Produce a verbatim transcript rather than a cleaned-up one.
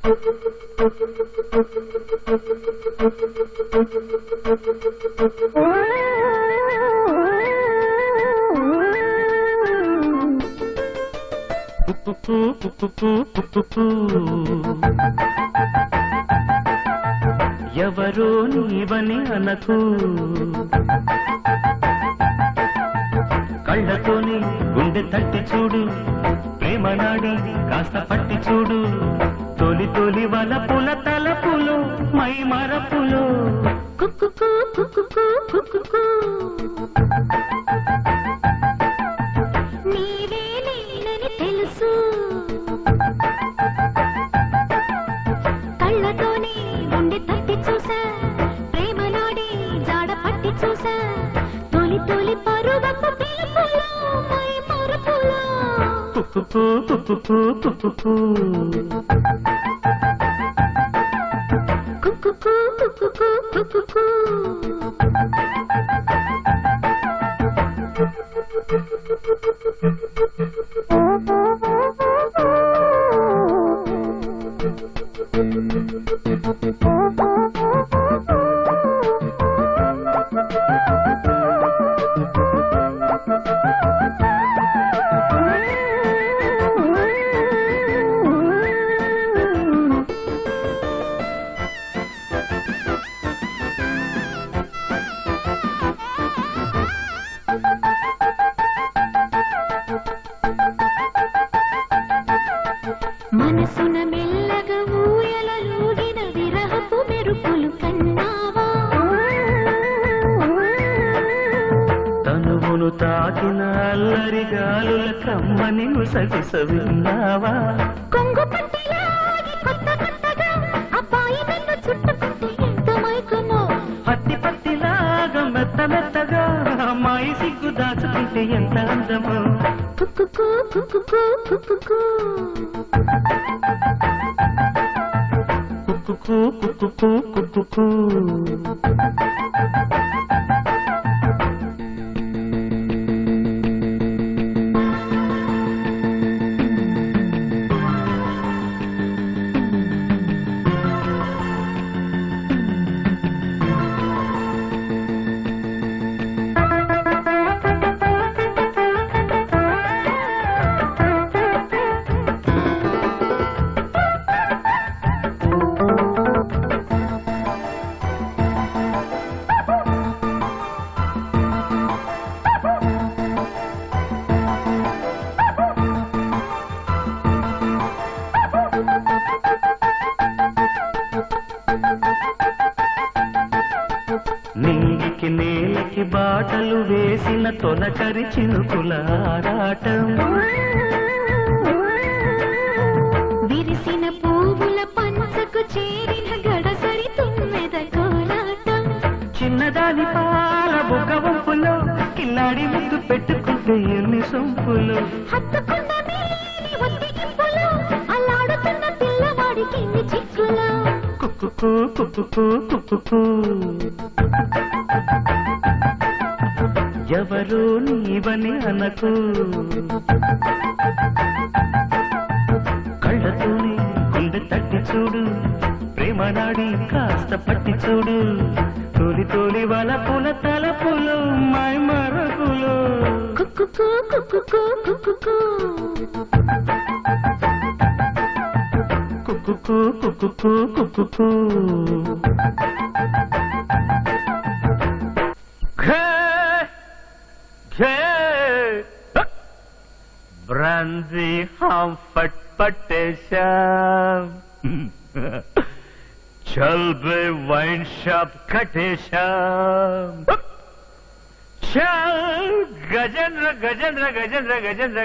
ఎవరో నీవని అనకు కళ్ళతోని గుండె తట్టి చూడు ప్రేమ నాడి కాస్త పట్టి చూడు తొలి తొలి వలపుల తలపులు మై మరపులు కుక్కుకు కుక్కుకు కుక్కుకు నీవే నేనని తెలుసు కళ్ళతోనే గుండె తట్టి చూసా ప్రేమ నాడి జాడ పట్టి చూసా తొలి తొలి పరువపు పిలుపులు మై మరపులు కుక్కుకు కుక్కుకు కుక్కుకు కుక్కుకు కుక్కుకు కుక్కుకు మనసున మెల్లగా ఊయలూగిన విరహపు మెరుపులు కన్నావా తనువును తాకిన అల్లరి గాలుల కమ్మని ముసగిస విన్నావా కొంగు పట్టిలాగి కొత్త కొత్తగా అబ్బాయి నన్ను చుట్టుకుంటే ఎంత మైకమో పత్తి పత్తిలాగా మెత్త మెత్తగా అమ్మాయి సిగ్గు దాచుకుంటే ఎంత అందమో కుక్కుకు కుక్కుకు కుక్కుకు కుక్కుకు కుక్కుకు కుక్కుకు నింగికి నేలకి బాటలు వేసిన తొలకరి చినుకుల ఆరాటం విరిసిన పువ్వుల పంచకు చేరిన గడసరి తుమ్మెద కోలాటం చిన్నదాని పాల బొగ్గ వంపులో కిల్లాడి ముద్దు పెట్టుకుంటే ఎన్ని సొంపులు హత్తుకున్న నీలి ఒత్తిగింపులో అల్లాడుతున్న పిల్లవాడికి ఎన్ని చిక్కులు కుక్కుకు కుక్కుకు కుక్కుకు ఎవరో నీవని అనకు కళ్ళతోని గుండె తట్టి చూడు ప్రేమ నాడి కాస్త పట్టి చూడు తొలి తొలి వలపుల తలపులు మై మరపులు కుక్కుకు కుక్కుకు కుక్కుకు కుక్కుకు కుక్కుకు కుక్కుకు ब्रांदी हम फटपटे श्याम चल बे वाइन शॉप कटे श्याम चल गजेंद्र गजेंद्र गजेंद्र गजेंद्र